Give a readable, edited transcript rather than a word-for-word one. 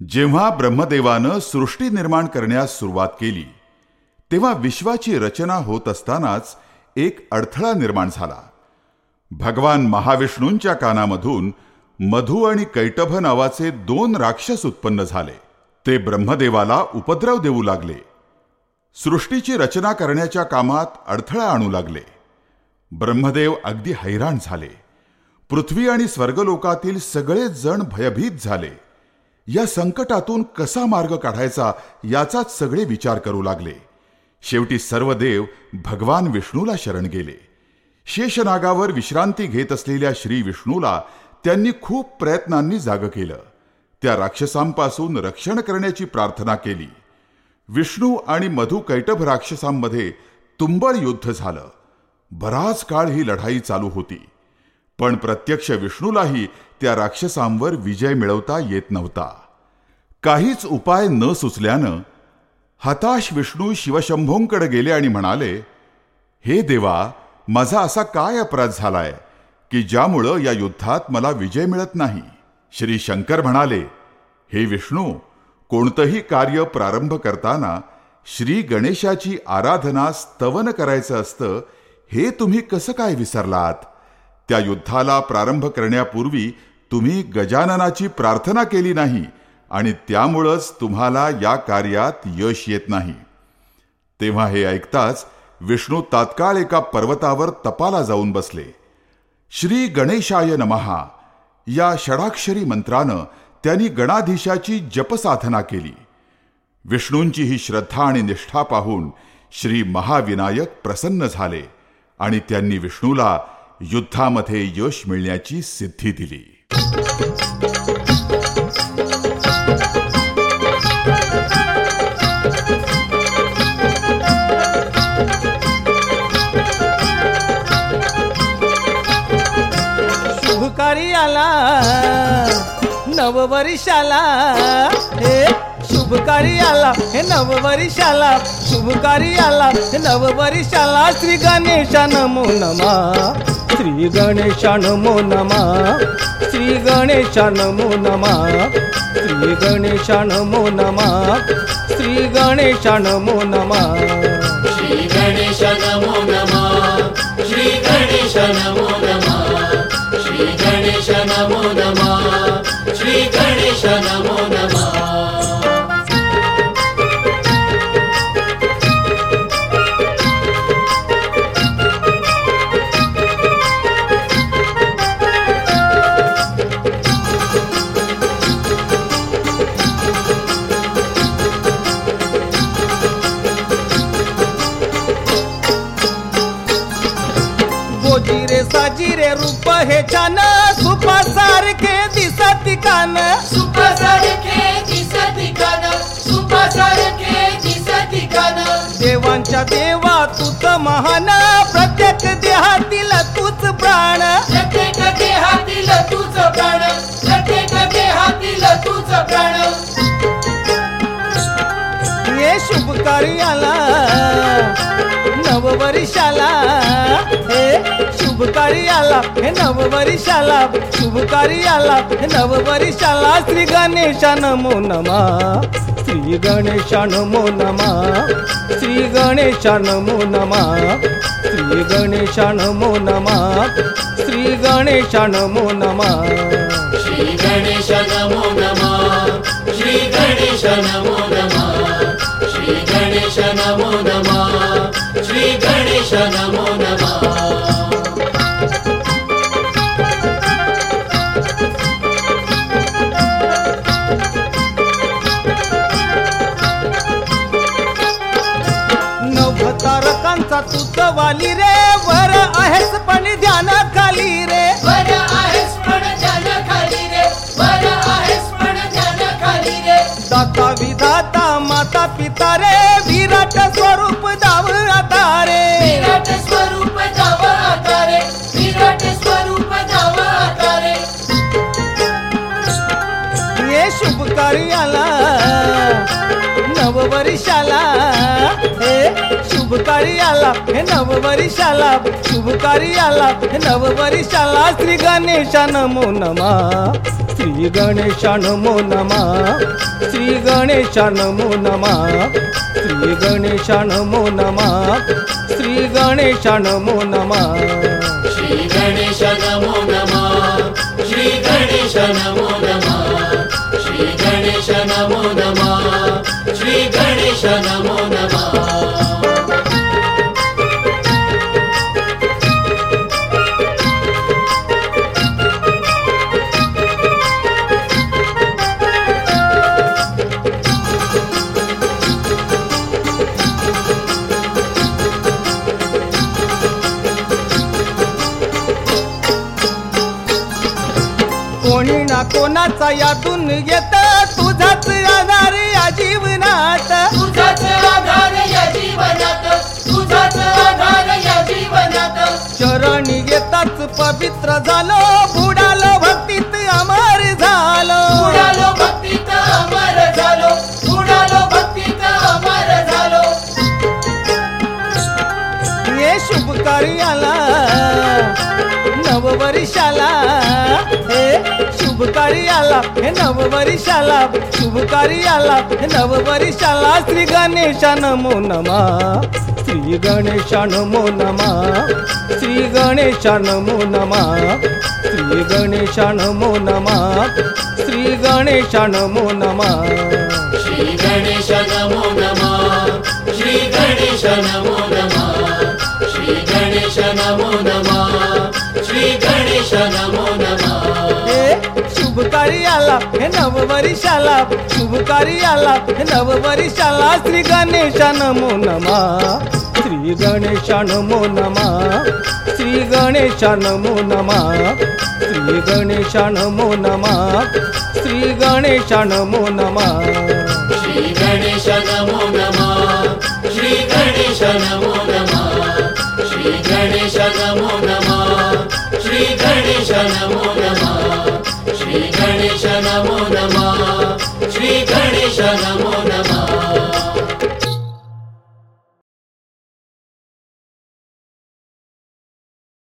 जेव्हा ब्रह्मदेवानं सृष्टी निर्माण करण्यास सुरुवात केली तेव्हा विश्वाची रचना होत असतानाच एक अडथळा निर्माण झाला. भगवान महाविष्णूंच्या कानामधून मधु आणि कैटभ नावाचे 2 राक्षस उत्पन्न झाले. ते ब्रह्मदेवाला उपद्रव देऊ लागले. सृष्टीची रचना करण्याच्या कामात अडथळा आणू लागले. ब्रह्मदेव अगदी हैराण झाले. पृथ्वी आणि स्वर्गलोकातील सगळेच जण भयभीत झाले. या संकटातून कसा मार्ग काढायचा याचाच सगळे विचार करू लागले. शेवटी सर्व देव भगवान विष्णूला शरण गेले. शेषनागावर विश्रांती घेत असलेल्या श्री विष्णूला त्यांनी खूप प्रयत्नांनी जागं केलं. त्या राक्षसांपासून रक्षण करण्याची प्रार्थना केली. विष्णू आणि मधु कैटभ राक्षसांमध्ये तुंबळ युद्ध झालं. बराच काळ ही लढाई चालू होती. पण प्रत्यक्ष विष्णूलाही त्या राक्षसांवर विजय मिळवता येत नव्हता. काहीच उपाय न सुचल्यानं हताश विष्णू शिवशंभोंकडे गेले आणि म्हणाले, हे देवा, माझा असा काय अपराध झालाय की ज्यामुळं या युद्धात मला विजय मिळत नाही. श्री शंकर म्हणाले, हे विष्णू, कोणतंही कार्य प्रारंभ करताना श्री गणेशाची आराधना स्तवन करायचं असतं हे तुम्ही कसं काय विसरलात? त्या युद्धाला प्रारंभ करण्यापूर्वी तुम्ही गजाननाची प्रार्थना केली नाही आणि त्यामुळंच तुम्हाला या कार्यात यश येत नाही. तेव्हा हे ऐकताच विष्णू तात्काळ एका पर्वतावर तपाला जाऊन बसले. श्री गणेशाय नमहा या षडाक्षरी मंत्रानं त्यांनी गणाधीशाची जपसाधना केली. विष्णूंची ही श्रद्धा आणि निष्ठा पाहून श्री महाविनायक प्रसन्न झाले आणि त्यांनी विष्णूला युद्धामध्ये यश मिळण्याची सिद्धी दिली. शुभकारी आला नववर्षाला, हे शुभकारी आला हे नववर्षाला, शुभकारी आला हे नववर्षाला. श्री गणेशा नमो नमः, श्री गणेशा नमो नमः, श्री गणेशा नमो नमः, श्री गणेशा नमो नमः, श्री गणेशा नमो नमः, श्री गणेशा नमो नमः, श्री गणेशा नमो नमः, श्री गणेशा नमो नमः, श्री गणेशा नमो नमः. गोजिरे साजिरे रूप हे छान, सुपासारखे दिसत कान, सुपासारखे दिसत कान, सुपासारखे दिसत कान. देवांच्या देवा तूच महान, प्रत्येक देहातील तूच प्राण, प्रत्येक देहातील तूच प्राण, प्रत्येक देहातील तूच प्राण. ये शुभकारी आला नववर्षाला, हे शुभकारी आला हे नववर्षाला, शुभकारी आला हे नववर्षाला. श्री गणेशा नमो नमः, श्री गणेशा नमो नमः, श्री गणेशा नमो नमः, श्री गणेशा नमो नमः, श्री गणेशा नमो नमः, श्री गणेशा नमो नमः, श्री गणेशा नमो नमः, श्री गणेशा नमो नमः, श्री गणेशा नमो नमः. नवतारकांचा तूच वाली रे, वर आहेस पण ध्यान खाली रे, वर आहेस पण ध्यान खाली रे, वर आहेस पण ध्यान खाली रे. दाता विधाता माता पिता रे, विराट स्वरूप दाव आता रे, विराट स्वरूप दाव आता रे, विराट स्वरूप दाव आता रे. ये शुभकारी आला नववर्षाला, हे शुभकारी शुभकारी आला हे नववर्षाला, शुभकारी आला हे नववर्षाला. श्री गणेशा नमो नमः, श्री गणेशा नमो नमः, श्री गणेशा नमो नमः, श्री गणेशा नमो नमः, श्री गणेशा नमो नमः. श्री गणेश नमो नमः, श्री गणेश नमो नमः, श्री गणेश नमो नमः, श्री गणेश नमो नमः. कोणी ना कोणाचा यातून येत, तुझाच आधार या जीवनात. तुझाच आधार या जीवनात, तुझाच आधार या जीवनात. चरणी येताच पवित्र झालो, बुडालो भक्तीत अमर झालो. बुडालो भक्तीत अमर झालो, बुडालो भक्तीत अमर झालो. हे शुभकारी आला नववर्षाला, हे शुभकारी आला हे नववर्षाला, शुभकारी आला हे नववर्षाला. श्री गणेशा नमो नमः, श्री गणेशा नमो नमः, श्री गणेशा नमो नमः, श्री गणेशा नमो नमः, श्री गणेशा नमो नमः. श्री गणेश नमो नमः, श्री गणेश नमो नमः, श्री गणेश नमो नमः, श्री गणेश नमो नमः. हे शुभकारी आला हे नववर्षाला, शुभकारी आला हे नववर्षाला. श्री गणेशा नमो नमः, श्री गणेशा नमो नमः, श्री गणेशा नमो नमः, श्री गणेशा नमो नमः, श्री गणेशा नमो नमः. श्री गणेश नमो नमः, श्री गणेश नमो नमः, श्री गणेश नमो नमः, श्री गणेश नमो